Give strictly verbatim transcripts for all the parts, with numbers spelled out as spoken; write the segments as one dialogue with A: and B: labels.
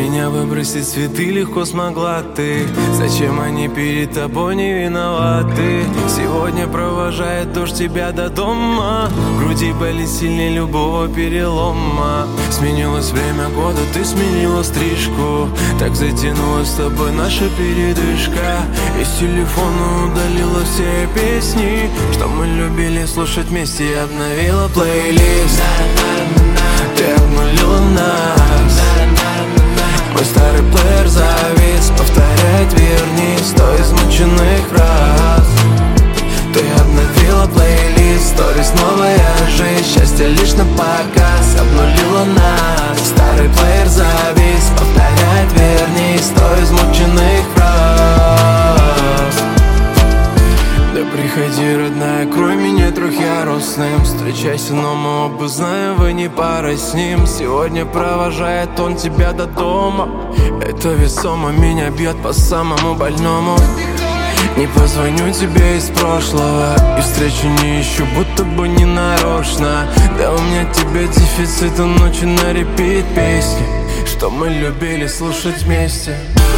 A: меня выбросить цветы легко смогла ты. Зачем они перед тобой не виноваты? Сегодня провожает дождь тебя до дома. В груди болит сильнее любого перелома. Сменилось время года, ты сменила стрижку. Так затянулась с тобой наша передышка. Из телефона удалила все песни, что мы любили слушать вместе. И обновила плейлист. Ты обнулила нас. Мой старый плеер завис. Повторяет верни сто измученных фраз. Ты обновила плейлист. Сторис, новая жизнь. Счастье лишь на показ. Обнулила нас. Старый плеер завис. Повторяет верни сто измученных фраз. Да приходи, родная, крой меня трехъярусным. Встречайся, но мы оба знаем, вы не пара с ним. Сегодня провожает он тебя до дома. Это весомо меня бьет по самому больному. Не позвоню тебе из прошлого и встречу не ищу, будто бы не нарочно. Да у меня тебе дефицит, он ночью на репит песни, что мы любили слушать вместе.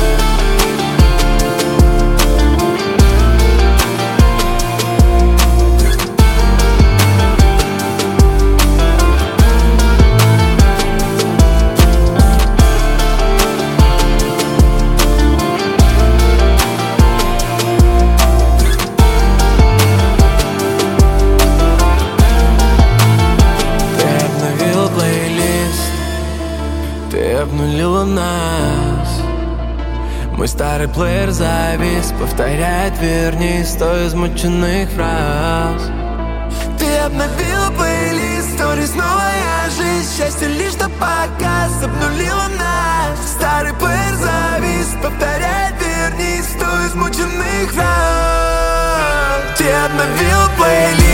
A: Ты обнулила нас. Мой старый плеер завис. Повторяет верни сто измученных фраз.
B: Ты обновила плейлист. Сторис, новая жизнь. Счастье лишь на показ. Обнулила нас. Старый плеер завис. Повторяет верни сто измученных фраз. Ты обновила плейлист.